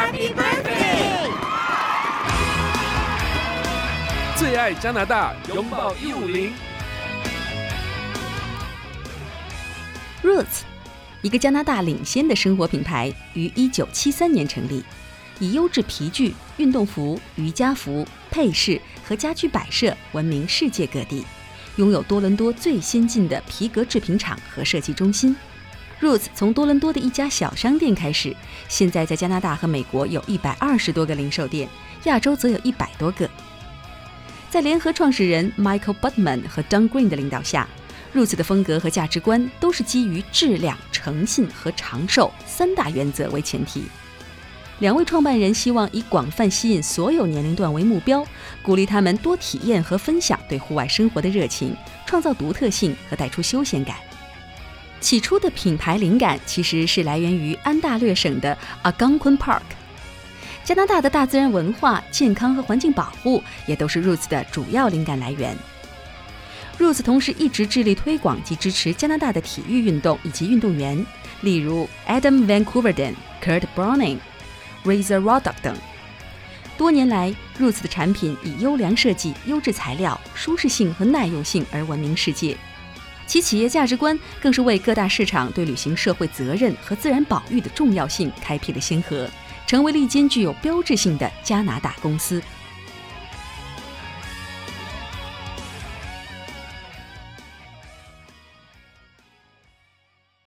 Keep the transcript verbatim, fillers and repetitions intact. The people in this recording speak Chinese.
Happy birthday！ 最爱加拿大，拥抱一五零。 Roots， 一个加拿大领先的生活品牌，于一九七三年成立，以优质皮具、运动服、瑜伽服、配饰和家居摆设闻名世界各地，拥有多伦多最先进的皮革制品厂和设计中心。Roots 从多伦多的一家小商店开始，现在在加拿大和美国有一百二十多个零售店，亚洲则有一百多个。在联合创始人 Michael Butman 和 Don Green 的领导下， Roots 的风格和价值观都是基于质量、诚信和长寿三大原则为前提。两位创办人希望以广泛吸引所有年龄段为目标，鼓励他们多体验和分享对户外生活的热情，创造独特性和带出休闲感。起初的品牌灵感其实是来源于安大略省的 Algonquin Park。 加拿大的大自然文化、健康和环境保护也都是 Roots 的主要灵感来源。 Roots 同时一直致力推广及支持加拿大的体育运动以及运动员，例如 Adam Van Koeverden、Kurt Browning、Razor Ruddock 等。多年来 Roots 的产品以优良设计、优质材料、舒适性和耐用性而闻名世界。其企业价值观更是为各大市场对履行社会责任和自然保育的重要性开辟了先河，成为了一间具有标志性的加拿大公司。